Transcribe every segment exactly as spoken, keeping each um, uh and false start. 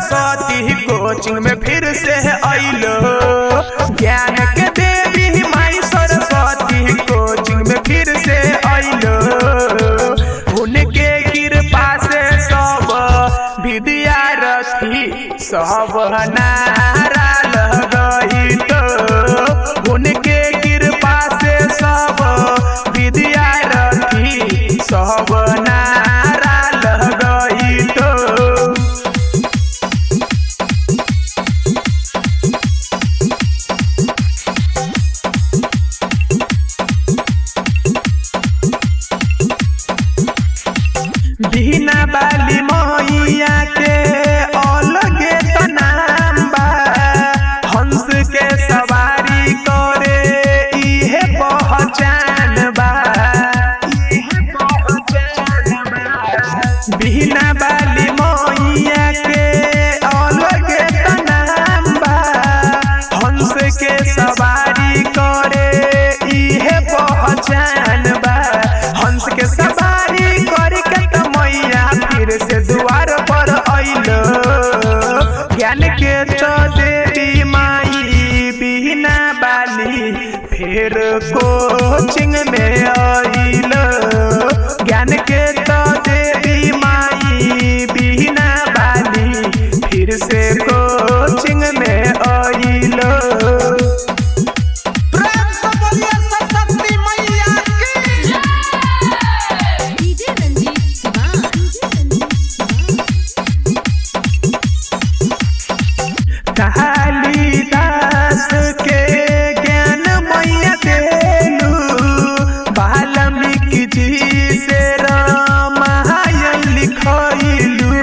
Saraswati coaching में फिर से आइलो। ज्ञान के देवी माई सरस्वती कोचिंग में फिर से आइलो। उनके कृपा से सब विद्यार्थी सब नारा लगइलो। उनके कृपा से सब विद्यार्थी सब नारा लगइलो। बिना बाली मैया के अलगे तो नाम बा। हंस के सवारी करे इहे पहचान बा। बिना बाली मैया के अलगे तो नाम बा। हंस के सवारी करे इहे पहचान बा। हंस के सवारी करे के तो मैया फिर से द्वार पर आइलो। ज्ञान के तो देवी माई बिना बाली फिर कोचिंग में आइलो। ज्ञान के तो देवी माई बिना बाली फिर से कोचिंग में आइलो। कालिदास के ज्ञान मैया देलू। वाल्मीकि जी से रामायण लिखइलू।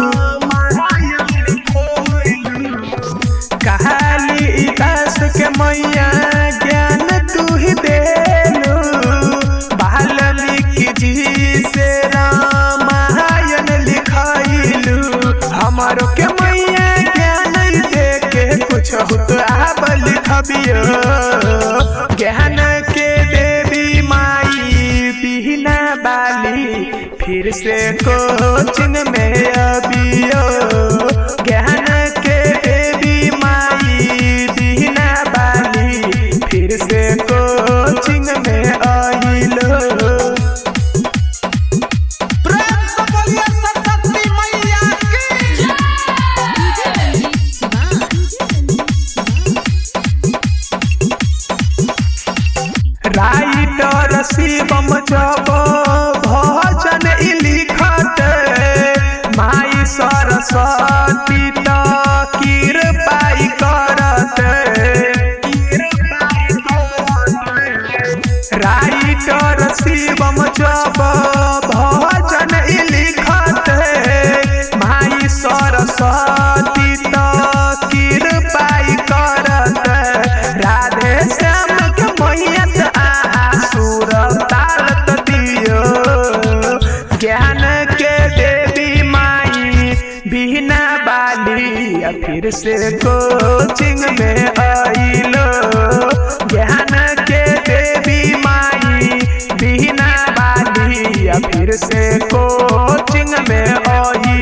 कालिदास के मैया ज्ञान तू ही देलू। वाल्मीकि जी से रामायण लिखइलू। हमारो के मैया कुछ हुत आबल खबियो। ज्ञान के देवी माई बिना बाली फिर से कोचिंग में अबियो। ज्ञान के देवी माई बिना बाली फिर से कोचिंग में आइलो। राइटर शिवम जब भजन लिखत माई सरस्वती तो कृपाई करत। राइटर शिवम जब भजन लिखत माई सरस्वती तो कृपाई करत। राधे श्याम के मैया ज्ञान के देवी माई बिना बाली फिर से कोचिंग में आइलो। ज्ञान के देवी माई बिना बाली फिर से कोचिंग में आइलो।